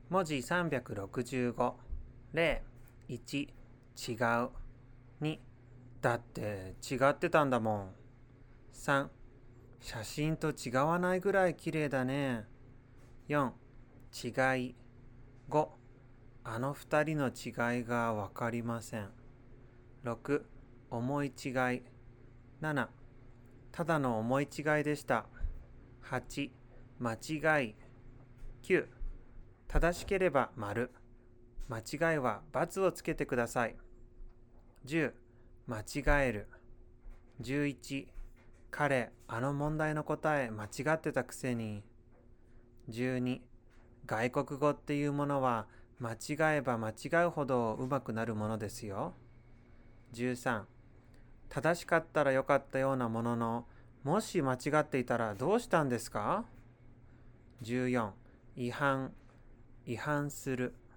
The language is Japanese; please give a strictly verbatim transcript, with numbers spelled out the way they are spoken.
文字さんびゃくろくじゅうご。例いち、違う。に、だって違ってたんだもん。さん、写真と違わないぐらい綺麗だね。よん、違い。ご、あの二人の違いがわかりません。ろく、思い違い。なな、ただの思い違いでした。はち、間違い。きゅう、正しければ丸。間違いは×をつけてください。じゅう、間違える。じゅういち、彼、あの問題の答え間違ってたくせに。じゅうに、外国語っていうものは間違えば間違うほど上手くなるものですよ。じゅうさん、正しかったらよかったようなものの、もし間違っていたらどうしたんですか？じゅうよん、違反。違反する。